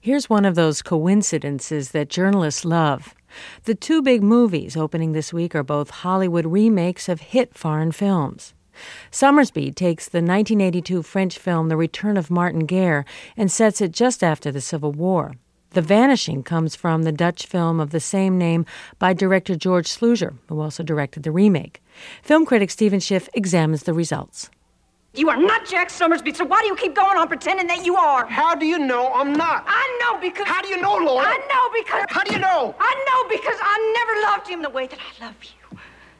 Here's one of those coincidences that journalists love. The two big movies opening this week are both Hollywood remakes of hit foreign films. Summersby takes the 1982 French film The Return of Martin Guerre and sets it just after the Civil War. The Vanishing comes from the Dutch film of the same name by director George Sluizer, who also directed the remake. Film critic Stephen Schiff examines the results. You are not Jack Summersby, so why do you keep going on pretending that you are? How do you know I'm not? I know because... How do you know, Laura? I know because... How do you know? I know because I never loved him the way that I love you.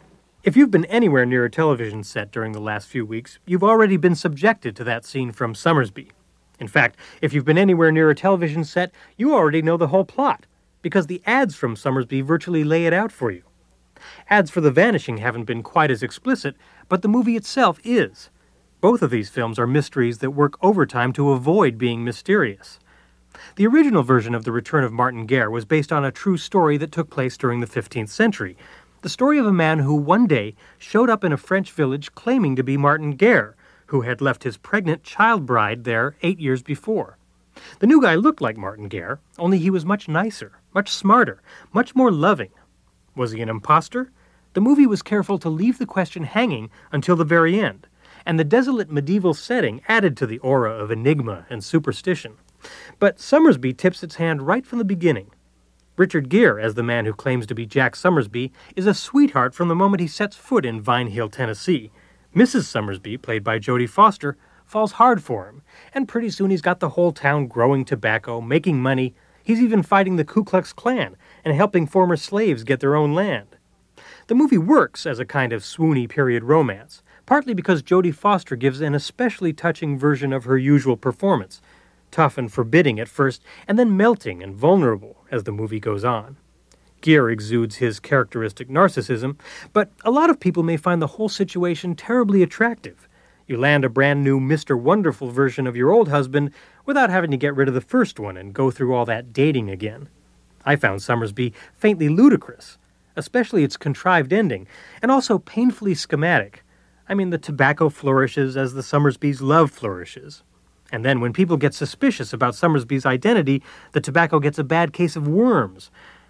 If you've been anywhere near a television set during the last few weeks, you've already been subjected to that scene from Summersby. In fact, if you've been anywhere near a television set, you already know the whole plot, because the ads from Summersby virtually lay it out for you. Ads for The Vanishing haven't been quite as explicit, but the movie itself is. Both of these films are mysteries that work overtime to avoid being mysterious. The original version of The Return of Martin Guerre was based on a true story that took place during the 15th century. The story of a man who one day showed up in a French village claiming to be Martin Guerre, who had left his pregnant child bride there 8 years before. The new guy looked like Martin Guerre, only he was much nicer, much smarter, much more loving. Was he an imposter? The movie was careful to leave the question hanging until the very end, and the desolate medieval setting added to the aura of enigma and superstition. But Summersby tips its hand right from the beginning. Richard Gere, as the man who claims to be Jack Summersby, is a sweetheart from the moment he sets foot in Vine Hill, Tennessee. Mrs. Summersby, played by Jodie Foster, falls hard for him, and pretty soon he's got the whole town growing tobacco, making money. He's even fighting the Ku Klux Klan and helping former slaves get their own land. The movie works as a kind of swoony period romance, partly because Jodie Foster gives an especially touching version of her usual performance, tough and forbidding at first, and then melting and vulnerable as the movie goes on. Gere exudes his characteristic narcissism, but a lot of people may find the whole situation terribly attractive. You land a brand new Mr. Wonderful version of your old husband without having to get rid of the first one and go through all that dating again. I found Summersby faintly ludicrous, especially its contrived ending, and also painfully schematic. I mean, the tobacco flourishes as the Summersby's love flourishes. And then when people get suspicious about Summersby's identity, the tobacco gets a bad case of worms.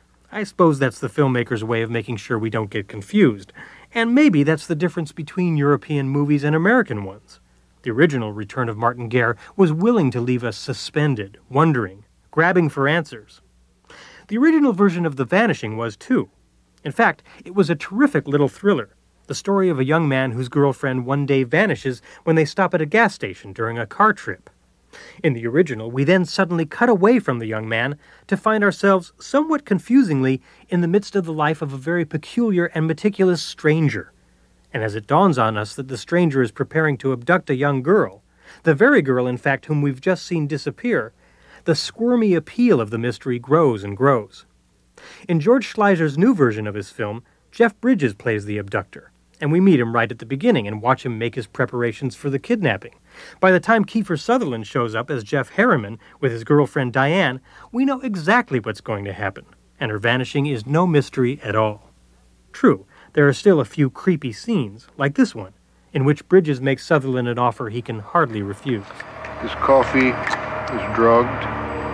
I suppose that's the filmmaker's way of making sure we don't get confused. And maybe that's the difference between European movies and American ones. The original Return of Martin Guerre was willing to leave us suspended, wondering, grabbing for answers. The original version of The Vanishing was, too. In fact, it was a terrific little thriller. The story of a young man whose girlfriend one day vanishes when they stop at a gas station during a car trip. In the original, we then suddenly cut away from the young man to find ourselves, somewhat confusingly, in the midst of the life of a very peculiar and meticulous stranger. And as it dawns on us that the stranger is preparing to abduct a young girl, the very girl, in fact, whom we've just seen disappear, the squirmy appeal of the mystery grows and grows. In George Schleiser's new version of his film, Jeff Bridges plays the abductor, and we meet him right at the beginning and watch him make his preparations for the kidnapping. By the time Kiefer Sutherland shows up as Jeff Harriman with his girlfriend Diane, we know exactly what's going to happen, and her vanishing is no mystery at all. True, there are still a few creepy scenes, like this one, in which Bridges makes Sutherland an offer he can hardly refuse. This coffee is drugged.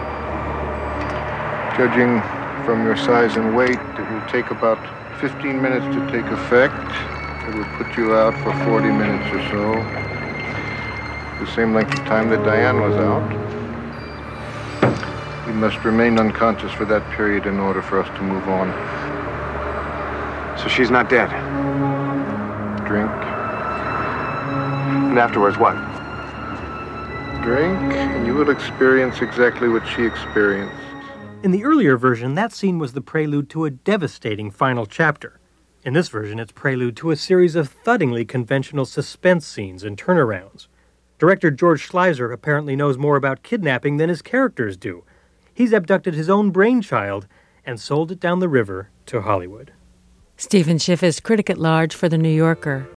Judging from your size and weight, it will take about 15 minutes to take effect. It will put you out for 40 minutes or so. The same length of time that Diane was out. You must remain unconscious for that period in order for us to move on. So she's not dead? Drink. And afterwards, what? Drink, and you will experience exactly what she experienced. In the earlier version, that scene was the prelude to a devastating final chapter. In this version, it's prelude to a series of thuddingly conventional suspense scenes and turnarounds. Director George Schleiser apparently knows more about kidnapping than his characters do. He's abducted his own brainchild and sold it down the river to Hollywood. Stephen Schiff is critic at large for The New Yorker.